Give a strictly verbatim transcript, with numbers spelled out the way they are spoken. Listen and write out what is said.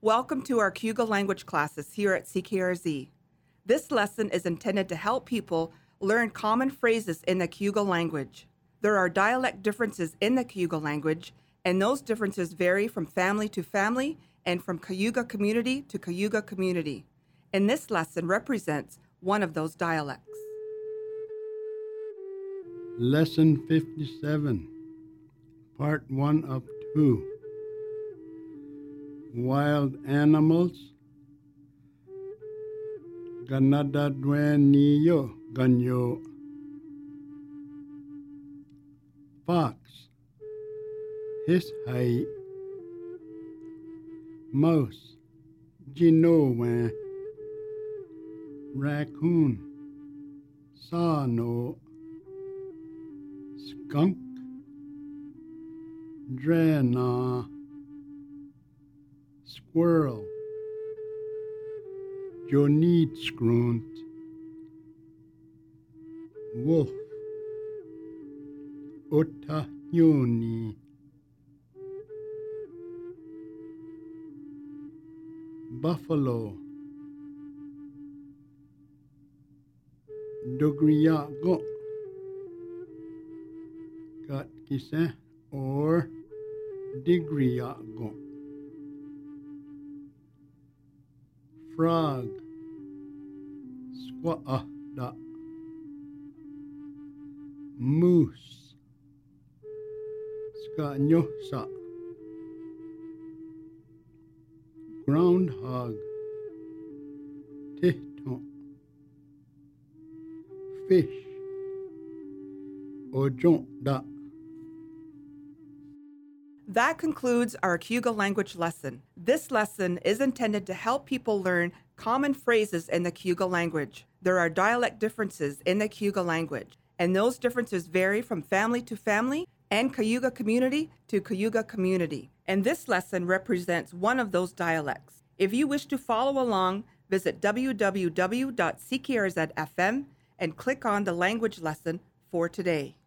Welcome to our Cayuga language classes here at C K R Z. This lesson is intended to help people learn common phrases in the Cayuga language. There are dialect differences in the Cayuga language, and those differences vary from family to family and from Cayuga community to Cayuga community. And this lesson represents one of those dialects. Lesson fifty-seven, Part one of two. Wild animals. Ganadadweniyo ganyo. Fox. His height. Mouse. Ginowe. Raccoon. Sano. Skunk. Drena. Squirrel. Jonitsgrunt. Wolf. Otahuni. Buffalo. Dogriago. Got kisa or digriago. Frog. Squa'da. Moose. Skanyosa. Groundhog. Tihton. Fish. Ojonda. That concludes our Cayuga language lesson. This lesson is intended to help people learn common phrases in the Cayuga language. There are dialect differences in the Cayuga language, and those differences vary from family to family and Cayuga community to Cayuga community. And this lesson represents one of those dialects. If you wish to follow along, visit w w w dot c k r z f m and click on the language lesson for today.